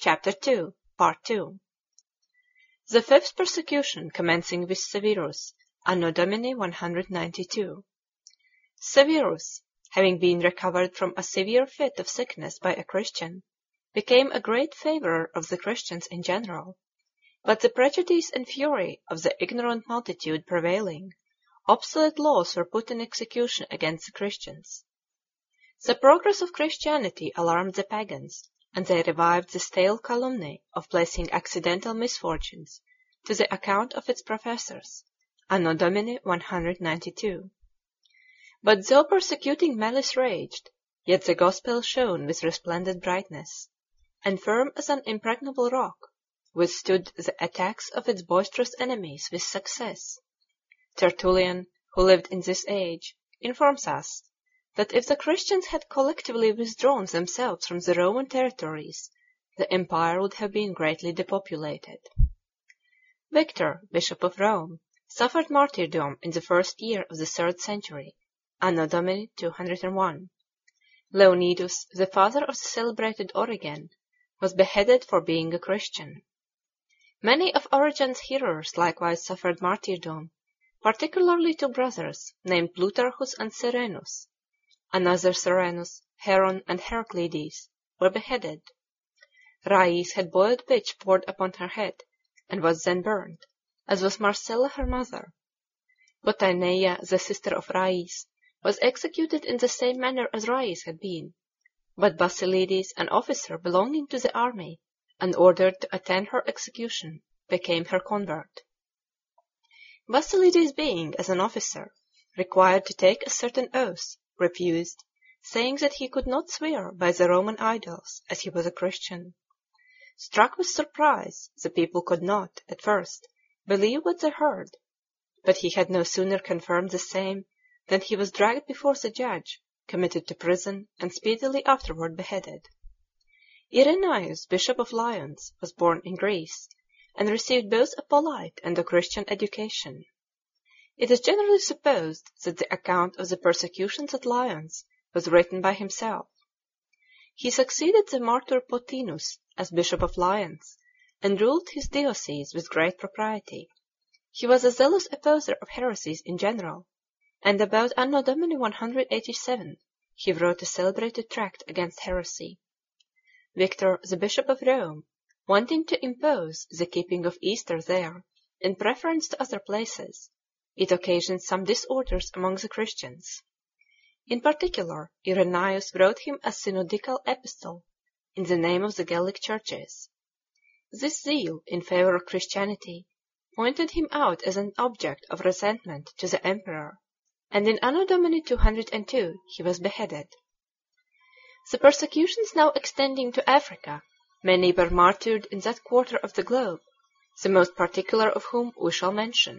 Chapter 2, Part 2. The fifth persecution commencing with Severus, Anno Domini 192. Severus, having been recovered from a severe fit of sickness by a Christian, became a great favourer of the Christians in general, but the prejudice and fury of the ignorant multitude prevailing, obsolete laws were put in execution against the Christians. The progress of Christianity alarmed the pagans, and they revived the stale calumny of placing accidental misfortunes to the account of its professors, Anno Domini 192. But though persecuting malice raged, yet the gospel shone with resplendent brightness, and firm as an impregnable rock, withstood the attacks of its boisterous enemies with success. Tertullian, who lived in this age, informs us that if the Christians had collectively withdrawn themselves from the Roman territories, the empire would have been greatly depopulated. Victor, Bishop of Rome, suffered martyrdom in the first year of the third century, Anno Domini 201. Leonidas, the father of the celebrated Origen, was beheaded for being a Christian. Many of Origen's hearers likewise suffered martyrdom, particularly two brothers named Plutarchus and Serenus. Another Serenus, Heron, and Heraclides were beheaded. Rais had boiled pitch poured upon her head, and was then burned, as was Marcella her mother. Botaneia, the sister of Rais, was executed in the same manner as Rais had been, but Basilides, an officer belonging to the army, and ordered to attend her execution, became her convert. Basilides being, as an officer, required to take a certain oath, refused, saying that he could not swear by the Roman idols, as he was a Christian. Struck with surprise, the people could not, at first, believe what they heard, but he had no sooner confirmed the same than he was dragged before the judge, committed to prison, and speedily afterward beheaded. Irenaeus, Bishop of Lyons, was born in Greece, and received both a polite and a Christian education. It is generally supposed that the account of the persecutions at Lyons was written by himself. He succeeded the martyr Pothinus as Bishop of Lyons, and ruled his diocese with great propriety. He was a zealous opposer of heresies in general, and about Anno Domini 187 he wrote a celebrated tract against heresy. Victor, the Bishop of Rome, wanting to impose the keeping of Easter there, in preference to other places, it occasioned some disorders among the Christians. In particular, Irenaeus wrote him a synodical epistle in the name of the Gallic churches. This zeal in favour of Christianity pointed him out as an object of resentment to the emperor, and in Anno Domini 202 he was beheaded. The persecutions now extending to Africa, many were martyred in that quarter of the globe, the most particular of whom we shall mention.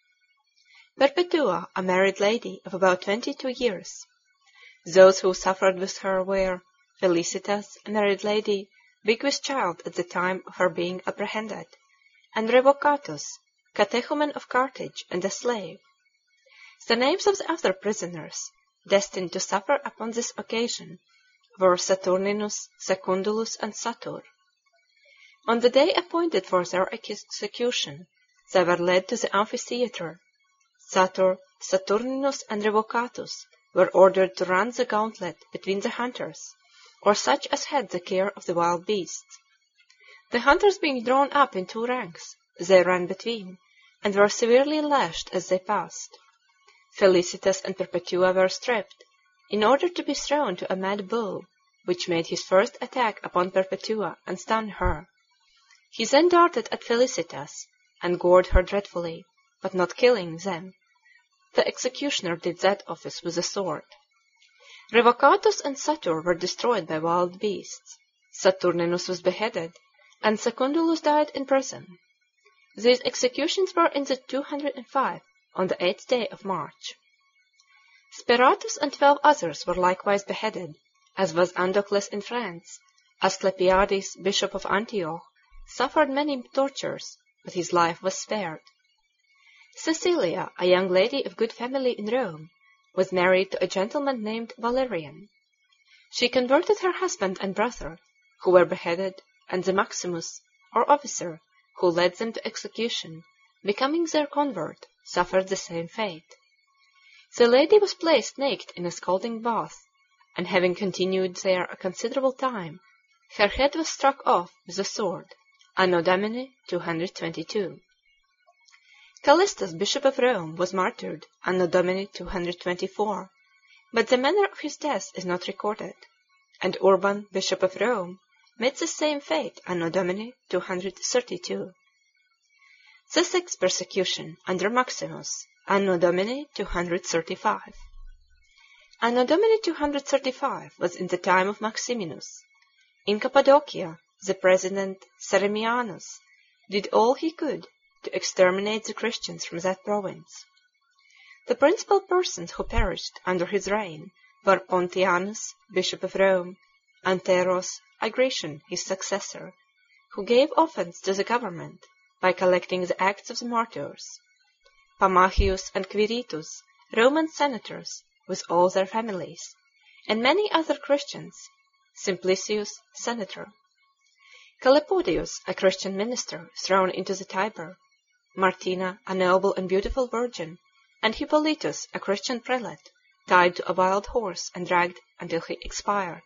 Perpetua, a married lady of about 22 years. Those who suffered with her were Felicitas, a married lady, big with child at the time of her being apprehended, and Revocatus, catechumen of Carthage and a slave. The names of the other prisoners, destined to suffer upon this occasion, were Saturninus, Secundulus, and Satur. On the day appointed for their execution, they were led to the amphitheatre. Satur, Saturninus, and Revocatus were ordered to run the gauntlet between the hunters, or such as had the care of the wild beasts. The hunters being drawn up in two ranks, they ran between, and were severely lashed as they passed. Felicitas and Perpetua were stripped, in order to be thrown to a mad bull, which made his first attack upon Perpetua and stunned her. He then darted at Felicitas, and gored her dreadfully, but not killing them. The executioner did that office with a sword. Revocatus and Satur were destroyed by wild beasts. Saturninus was beheaded, and Secundulus died in prison. These executions were in the 205, on the 8th day of March. Speratus and 12 others were likewise beheaded, as was Andocles in France. Asclepiades, Bishop of Antioch, suffered many tortures, but his life was spared. Cecilia, a young lady of good family in Rome, was married to a gentleman named Valerian. She converted her husband and brother, who were beheaded, and the Maximus, or officer, who led them to execution, becoming their convert, suffered the same fate. The lady was placed naked in a scalding bath, and having continued there a considerable time, her head was struck off with a sword, Anno Domini 222. Callistus, bishop of Rome, was martyred, Anno Domini 224, but the manner of his death is not recorded, and Urban, bishop of Rome, met the same fate, Anno Domini 232. The sixth persecution, under Maximus, Anno Domini 235. Anno Domini 235 was in the time of Maximinus. In Cappadocia, the president Ceremianus did all he could to exterminate the Christians from that province. The principal persons who perished under his reign were Pontianus, bishop of Rome, and Teros Agratian, his successor, who gave offense to the government by collecting the acts of the martyrs; Pamachius and Quiritus, Roman senators, with all their families; and many other Christians; Simplicius, senator; Calipodius, a Christian minister, thrown into the Tiber; Martina, a noble and beautiful virgin; and Hippolytus, a Christian prelate, tied to a wild horse and dragged until he expired.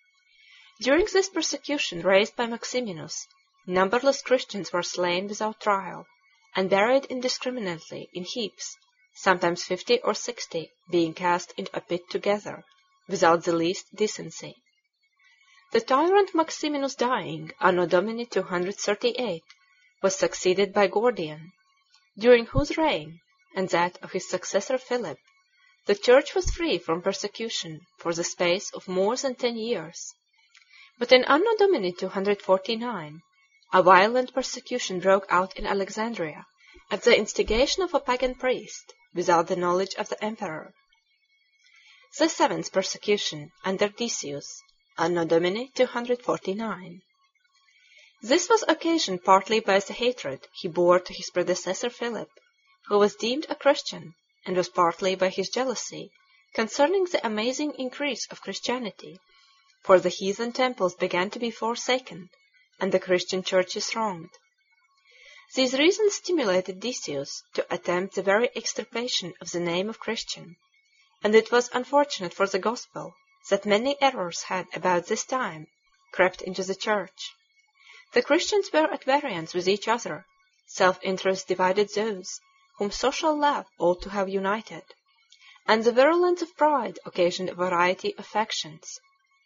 During this persecution raised by Maximinus, numberless Christians were slain without trial, and buried indiscriminately in heaps, sometimes 50 or 60 being cast into a pit together, without the least decency. The tyrant Maximinus dying, Anno Domini 238, was succeeded by Gordian, during whose reign, and that of his successor Philip, the Church was free from persecution for the space of more than 10 years. But in Anno Domini 249, a violent persecution broke out in Alexandria, at the instigation of a pagan priest, without the knowledge of the emperor. The seventh persecution, under Decius, Anno Domini 249. This was occasioned partly by the hatred he bore to his predecessor Philip, who was deemed a Christian, and was partly by his jealousy concerning the amazing increase of Christianity, for the heathen temples began to be forsaken, and the Christian churches wronged. These reasons stimulated Decius to attempt the very extirpation of the name of Christian, and it was unfortunate for the gospel that many errors had about this time crept into the church. The Christians were at variance with each other, self-interest divided those whom social love ought to have united, and the virulence of pride occasioned a variety of factions.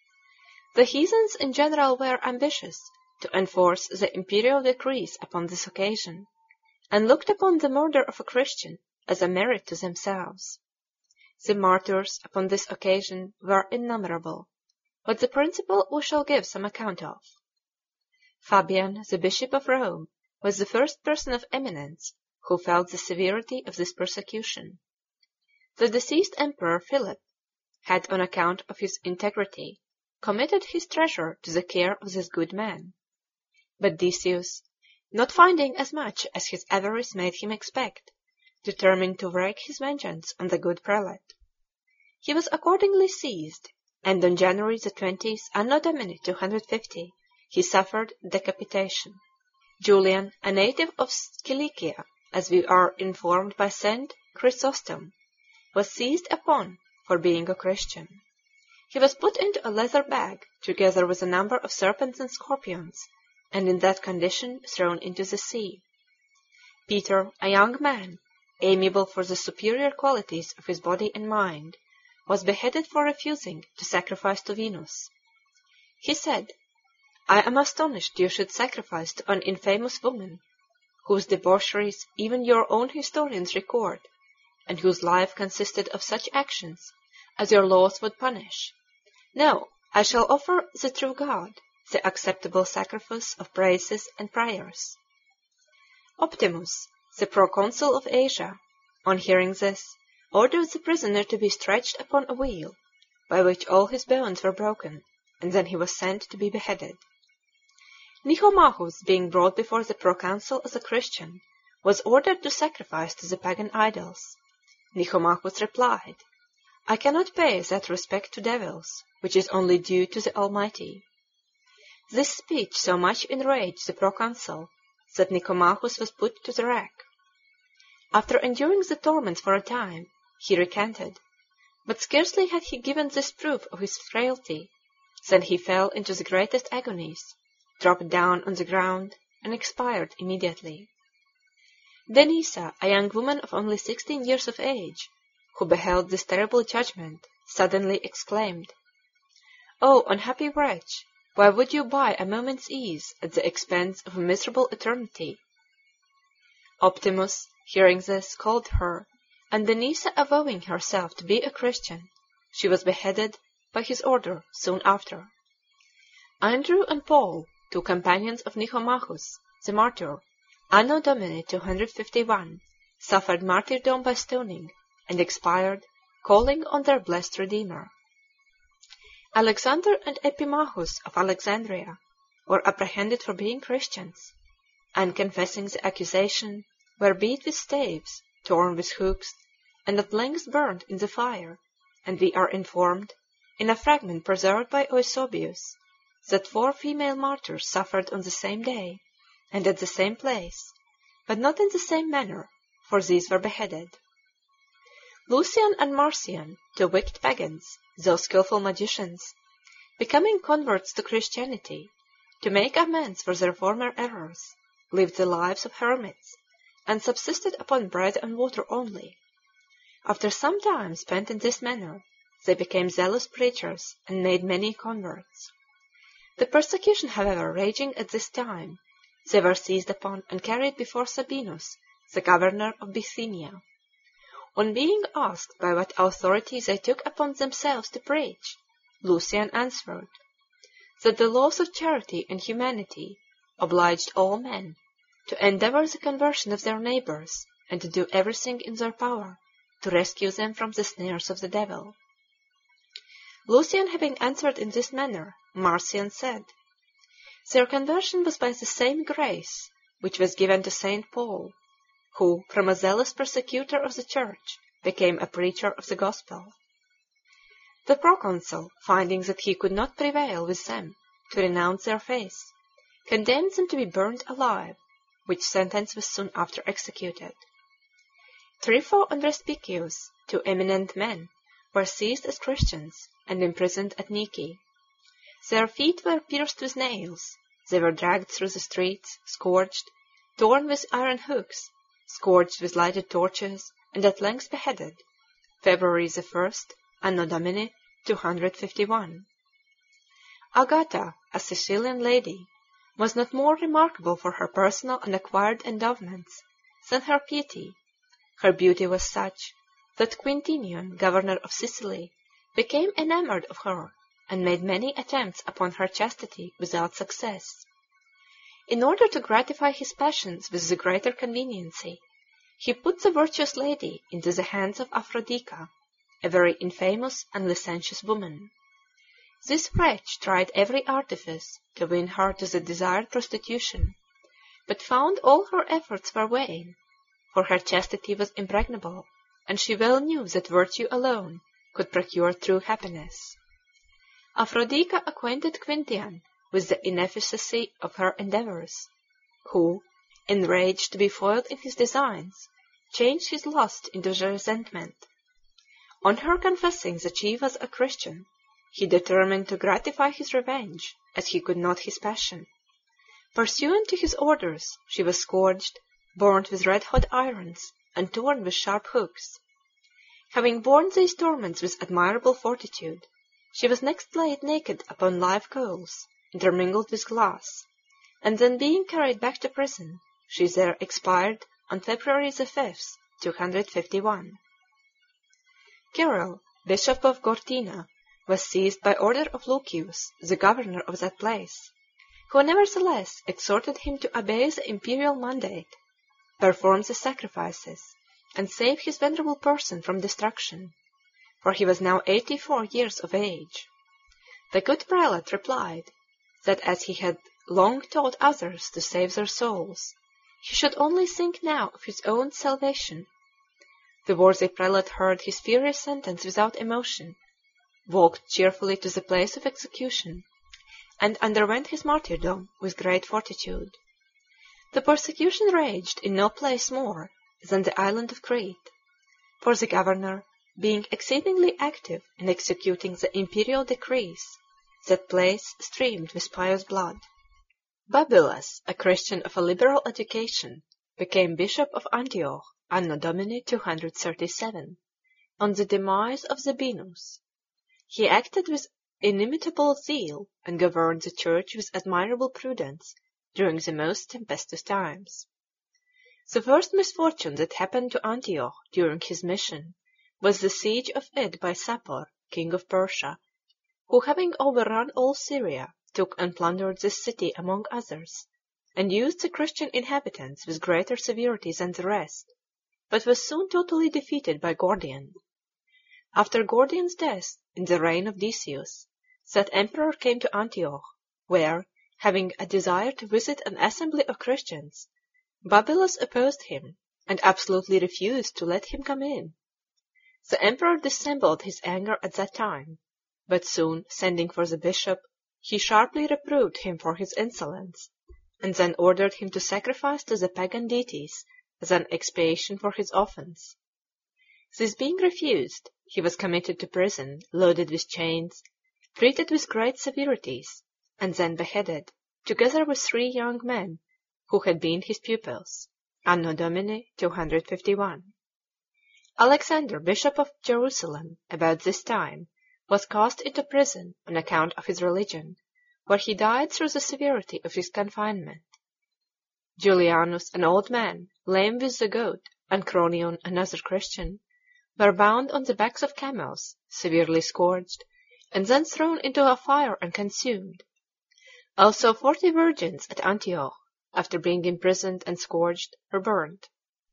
The heathens in general were ambitious to enforce the imperial decrees upon this occasion, and looked upon the murder of a Christian as a merit to themselves. The martyrs upon this occasion were innumerable, but the principal we shall give some account of. Fabian, the bishop of Rome, was the first person of eminence who felt the severity of this persecution. The deceased emperor Philip had, on account of his integrity, committed his treasure to the care of this good man. But Decius, not finding as much as his avarice made him expect, determined to wreak his vengeance on the good prelate. He was accordingly seized, and on January the 20th, Anno Domini 250, he suffered decapitation. Julian, a native of Cilicia, as we are informed by Saint Chrysostom, was seized upon for being a Christian. He was put into a leather bag, together with a number of serpents and scorpions, and in that condition thrown into the sea. Peter, a young man, amiable for the superior qualities of his body and mind, was beheaded for refusing to sacrifice to Venus. He said, "I am astonished you should sacrifice to an infamous woman, whose debaucheries even your own historians record, and whose life consisted of such actions as your laws would punish. No, I shall offer the true God the acceptable sacrifice of praises and prayers." Optimus, the proconsul of Asia, on hearing this, ordered the prisoner to be stretched upon a wheel, by which all his bones were broken, and then he was sent to be beheaded. Nicomachus, being brought before the proconsul as a Christian, was ordered to sacrifice to the pagan idols. Nicomachus replied, "I cannot pay that respect to devils which is only due to the Almighty." This speech so much enraged the proconsul that Nicomachus was put to the rack. After enduring the torments for a time, he recanted, but scarcely had he given this proof of his frailty than he fell into the greatest agonies, dropped down on the ground, and expired immediately. Denisa, a young woman of only 16 years of age, who beheld this terrible judgment, suddenly exclaimed, "O unhappy wretch, why would you buy a moment's ease at the expense of a miserable eternity?" Optimus, hearing this, called her, and Denisa avowing herself to be a Christian, she was beheaded by his order soon after. Andrew and Paul, two companions of Nicomachus, the martyr, Anno Domini 251, suffered martyrdom by stoning, and expired, calling on their blessed Redeemer. Alexander and Epimachus of Alexandria were apprehended for being Christians, and, confessing the accusation, were beat with staves, torn with hooks, and at length burned in the fire, and we are informed, in a fragment preserved by Eusebius, that 4 female martyrs suffered on the same day, and at the same place, but not in the same manner, for these were beheaded. Lucian and Marcian, 2 wicked pagans, though skilful magicians, becoming converts to Christianity, to make amends for their former errors, lived the lives of hermits, and subsisted upon bread and water only. After some time spent in this manner, they became zealous preachers, and made many converts. The persecution, however, raging at this time, they were seized upon and carried before Sabinus, the governor of Bithynia. On being asked by what authority they took upon themselves to preach, Lucian answered, that the laws of charity and humanity obliged all men to endeavor the conversion of their neighbors, and to do everything in their power to rescue them from the snares of the devil. Lucian having answered in this manner, Marcian said, their conversion was by the same grace which was given to Saint Paul, who, from a zealous persecutor of the church, became a preacher of the gospel. The proconsul, finding that he could not prevail with them to renounce their faith, condemned them to be burned alive, which sentence was soon after executed. Trypho and Respicius, 2 eminent men, were seized as Christians, and imprisoned at Nike. Their feet were pierced with nails, they were dragged through the streets, scourged, torn with iron hooks, scourged with lighted torches, and at length beheaded, February 1, Anno Domini 251. Agata, a Sicilian lady, was not more remarkable for her personal and acquired endowments than her piety. Her beauty was such that Quintinian, governor of Sicily, became enamored of her, and made many attempts upon her chastity without success. In order to gratify his passions with the greater conveniency, he put the virtuous lady into the hands of Aphrodita, a very infamous and licentious woman. This wretch tried every artifice to win her to the desired prostitution, but found all her efforts were vain, for her chastity was impregnable, and she well knew that virtue alone could procure true happiness. Aphrodita acquainted Quintian with the inefficacy of her endeavours, who, enraged to be foiled in his designs, changed his lust into resentment. On her confessing that she was a Christian, he determined to gratify his revenge as he could not his passion. Pursuant to his orders, she was scourged, burnt with red-hot irons, and torn with sharp hooks. Having borne these torments with admirable fortitude, she was next laid naked upon live coals, intermingled with glass, and then being carried back to prison, she there expired on February 5, 251. Cyril, bishop of Gortyna, was seized by order of Lucius, the governor of that place, who nevertheless exhorted him to obey the imperial mandate, perform the sacrifices, and save his venerable person from destruction, for he was now 84 years of age. The good prelate replied that as he had long taught others to save their souls, he should only think now of his own salvation. The worthy prelate heard his furious sentence without emotion, walked cheerfully to the place of execution, and underwent his martyrdom with great fortitude. The persecution raged in no place more than the island of Crete, for the governor, being exceedingly active in executing the imperial decrees, that place streamed with pious blood. Babylas, a Christian of a liberal education, became bishop of Antioch Anno Domini 237, on the demise of Sabinus. He acted with inimitable zeal and governed the church with admirable prudence during the most tempestuous times. The first misfortune that happened to Antioch during his mission was the siege of it by Sapor, king of Persia, who, having overrun all Syria, took and plundered this city among others, and used the Christian inhabitants with greater severity than the rest, but was soon totally defeated by Gordian. After Gordian's death, in the reign of Decius, that emperor came to Antioch, where, having a desire to visit an assembly of Christians, Babylas opposed him, and absolutely refused to let him come in. The emperor dissembled his anger at that time, but soon sending for the bishop, he sharply reproved him for his insolence, and then ordered him to sacrifice to the pagan deities as an expiation for his offence. This being refused, he was committed to prison, loaded with chains, treated with great severities, and then beheaded, together with 3 young men who had been his pupils. Anno Domini 251. Alexander, bishop of Jerusalem, about this time, was cast into prison on account of his religion, where he died through the severity of his confinement. Julianus, an old man, lame with the gout, and Cronion, another Christian, were bound on the backs of camels, severely scourged, and then thrown into a fire and consumed. Also 40 virgins at Antioch, after being imprisoned and scourged, were burned.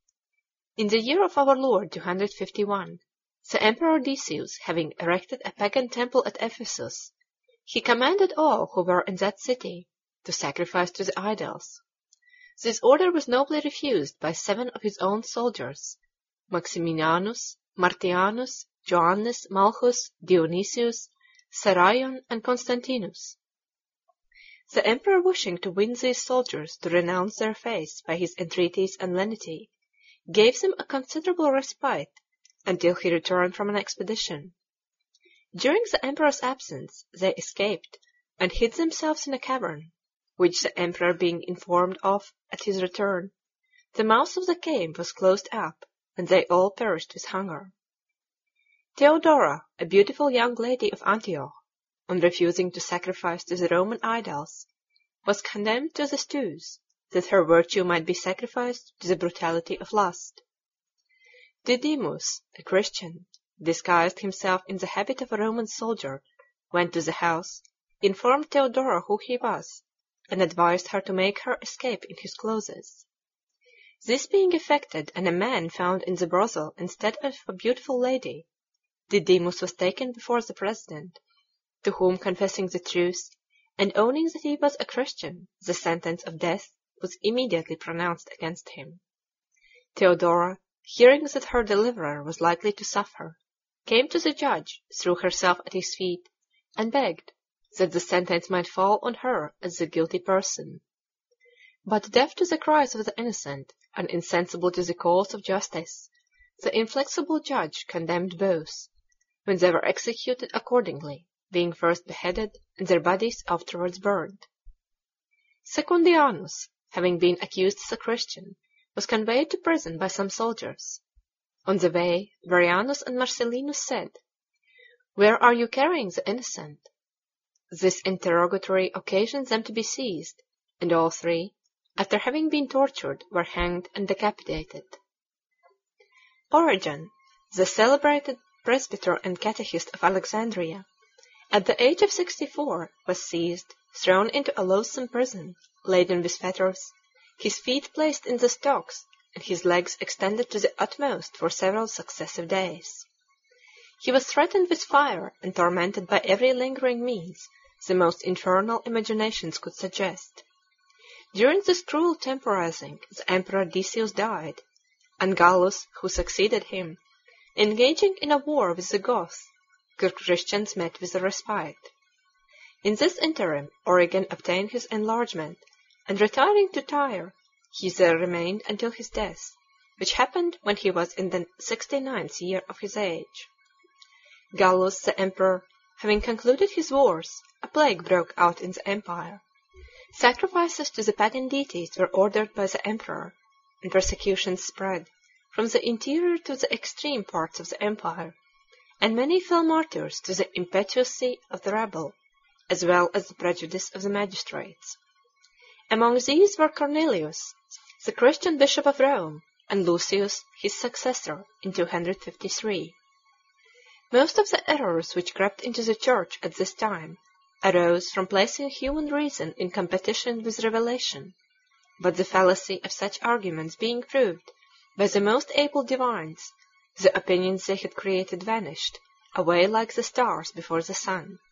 In the year of our Lord 251, the Emperor Decius having erected a pagan temple at Ephesus, he commanded all who were in that city to sacrifice to the idols. This order was nobly refused by 7 of his own soldiers, Maximianus, Martianus, Joannes, Malchus, Dionysius, Sarion, and Constantinus. The emperor, wishing to win these soldiers to renounce their faith by his entreaties and lenity, gave them a considerable respite until he returned from an expedition. During the emperor's absence they escaped and hid themselves in a cavern, which the emperor being informed of at his return, the mouth of the cave was closed up, and they all perished with hunger. Theodora, a beautiful young lady of Antioch, on refusing to sacrifice to the Roman idols, was condemned to the stews, that her virtue might be sacrificed to the brutality of lust. Didymus, a Christian, disguised himself in the habit of a Roman soldier, went to the house, informed Theodora who he was, and advised her to make her escape in his clothes. This being effected, and a man found in the brothel instead of a beautiful lady, Didymus was taken before the president, to whom, confessing the truth, and owning that he was a Christian, the sentence of death was immediately pronounced against him. Theodora, hearing that her deliverer was likely to suffer, came to the judge, threw herself at his feet, and begged that the sentence might fall on her as the guilty person. But deaf to the cries of the innocent, and insensible to the calls of justice, the inflexible judge condemned both, when they were executed accordingly, being first beheaded and their bodies afterwards burned. Secundianus, having been accused as a Christian, was conveyed to prison by some soldiers. On the way, Varianus and Marcellinus said, "Where are you carrying the innocent?" This interrogatory occasioned them to be seized, and all 3, after having been tortured, were hanged and decapitated. Origen, the celebrated presbyter and catechist of Alexandria, at the age of 64, was seized, thrown into a loathsome prison, laden with fetters, his feet placed in the stocks, and his legs extended to the utmost for several successive days. He was threatened with fire and tormented by every lingering means the most infernal imaginations could suggest. During this cruel temporizing, the Emperor Decius died, and Gallus, who succeeded him, engaging in a war with the Goths, the Christians met with a respite. In this interim Origen obtained his enlargement, and retiring to Tyre, he there remained until his death, which happened when he was in the 69th year of his age. Gallus the emperor having concluded his wars, a plague broke out in the empire. Sacrifices to the pagan deities were ordered by the emperor, and persecutions spread from the interior to the extreme parts of the empire, and many fell martyrs to the impetuosity of the rabble, as well as the prejudice of the magistrates. Among these were Cornelius, the Christian bishop of Rome, and Lucius, his successor, in 253. Most of the errors which crept into the Church at this time arose from placing human reason in competition with revelation, but the fallacy of such arguments being proved by the most able divines, the opinions they had created vanished away like the stars before the sun.